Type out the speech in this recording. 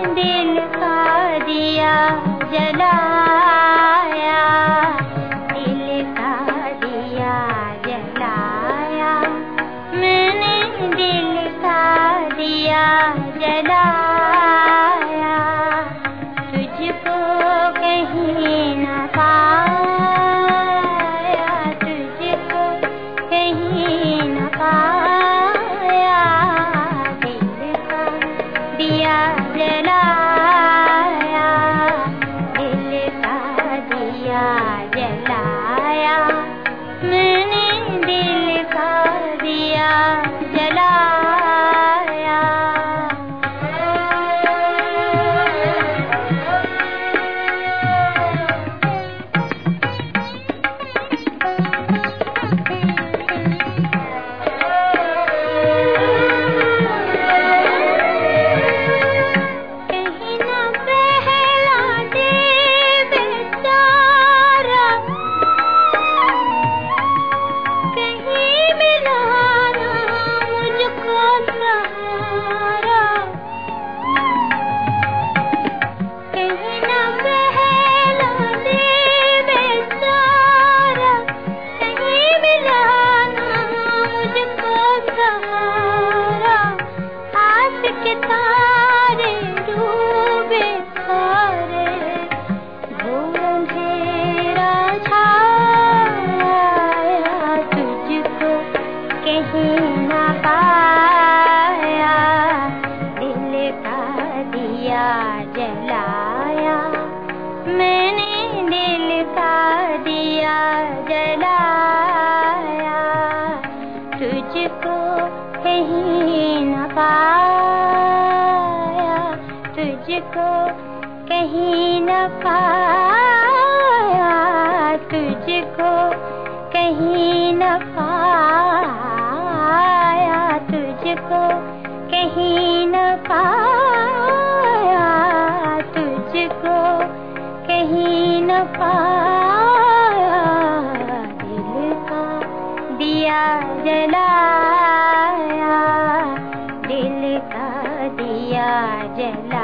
दिल का दिया जलाया, दिल का दिया जलाया, मैंने दिल का दिया जलाया, तुझको कहीं न पाया, तुझको कहीं न पाया, दिल का दिया जलाया, दिल का दिया जलाया, मैंने दिल का दिया जलाया। जलाया, मैंने दिल का दिया जलाया, तुझको कहीं न पाया, तुझको कहीं न पाया, तुझको कहीं न पाया, तुझको कहीं न पाया, तुझको कहीं न पाया, दिल का दिया जलाया, दिल का दिया जलाया।